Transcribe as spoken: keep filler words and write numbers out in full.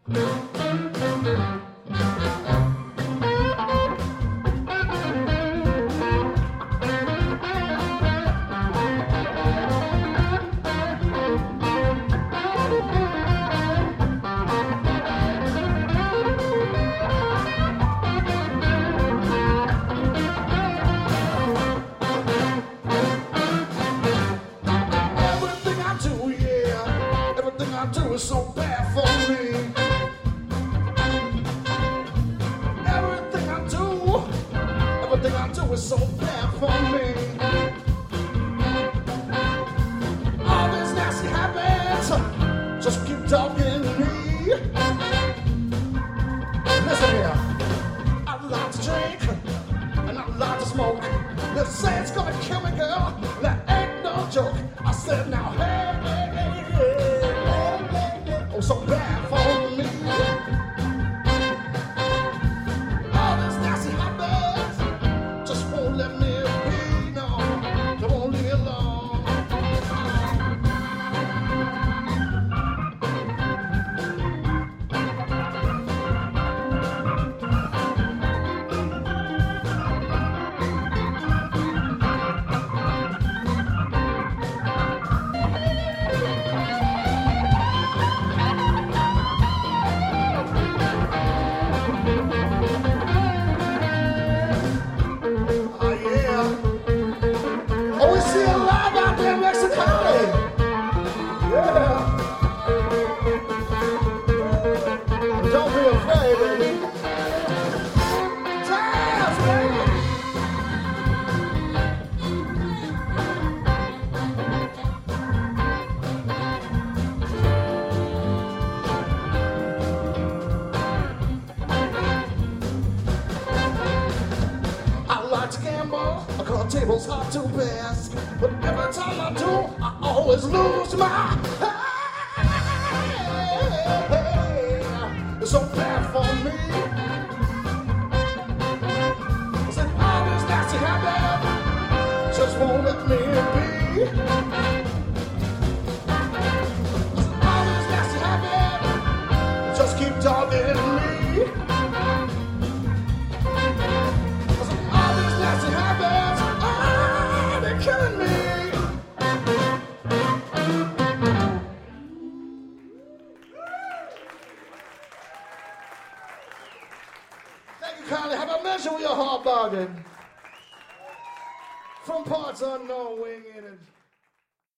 I do is so bad for me. Everything I do, everything I do is so bad for me. All these nasty habits just keep talking to me. Listen here, I like to drink and I like to smoke. They say it's gonna kill me, girl. That ain't no joke. I said now, hey, hey, hey, hey. So bad for me. All these nasty habits just won't let me be. No, they won't leave me alone. Table's hard to pass, but every time I do, I always lose my hey, it's so bad for me. I said all this nasty habit just won't let me be. I said all this nasty habit just keep dogging me. I said all these nasty habits killing me. Thank you kindly. Have a measure with your heart bargain. From parts unknown, wing in it.